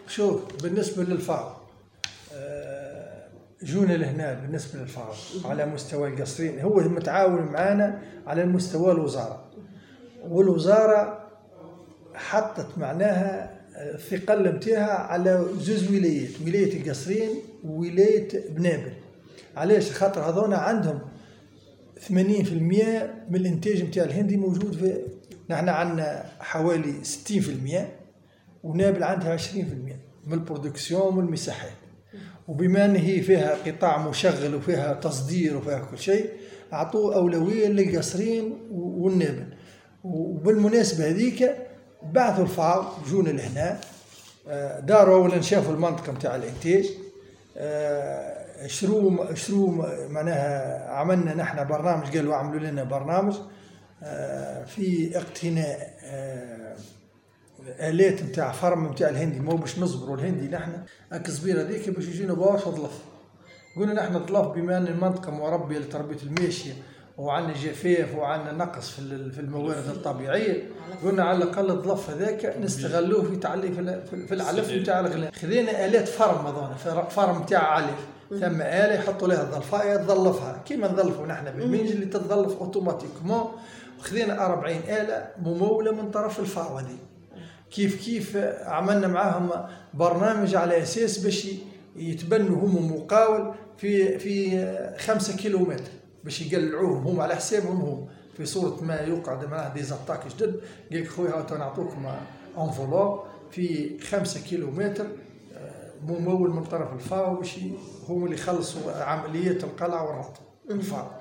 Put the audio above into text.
شوف بالنسبة للفاو جونا لهنا بالنسبة للفاو على مستوى القصرين، هو متعاون معنا على المستوى الوزارة، والوزارة حطت معناها الثقل نتاعها على زوج ولايات، ولاية القصرين وولاية بنابل. علاش؟ خاطر هذونا عندهم 80% من الانتاج نتاع الهندي موجود في، نحن عندنا حوالي 60% ونابل عندها 20% من البرودكسيون والمساحات. وبما ان هي فيها قطاع مشغل وفيها تصدير وفيها كل شيء، اعطوه اولويه للقصرين والنابل. وبالمناسبه هذيك بعثوا الفاو جونا لهنا، داروا اولا شافوا المنطقه نتاع الانتاج، شرو معناها عملنا نحن برنامج، قالوا عملوا لنا برنامج في اقتناء آلات نتاع فرم نتاع الهندي، مو باش نصبروا الهندي نحن الكزبيره ذيك باش يجينا باش وظلف. قلنا نحن الظلف بما ان المنطقه مربيه لتربيه الماشيه وعندنا جفاف وعندنا نقص في الموارد الطبيعيه، قلنا على الاقل الظلف هذاك نستغلوه في تعلي في العلف نتاع الغنم. خذينا آلات فرم، هذونا فرم نتاع علف، ثم آلة يحطوا لها الظلفايه تظلفها كيما نظلفوا نحن بالمنجل اللي تتظلف اوتوماتيكمون. وخذينا 40 آلة مموله من طرف الفاو هذه. كيف عملنا معاهم برنامج على اساس باش يتبنوا هم مقاول في 5 كيلومتر باش يقلعوهم هم على حسابهم هم، في صوره ما يقعد معاه دي زاتاك جدد. قال لك خويا هاو نعطوكم انفولوب في 5 كيلومتر ممول من طرف الفاو باش هم اللي يخلصوا عمليه القلع والربط الفاو.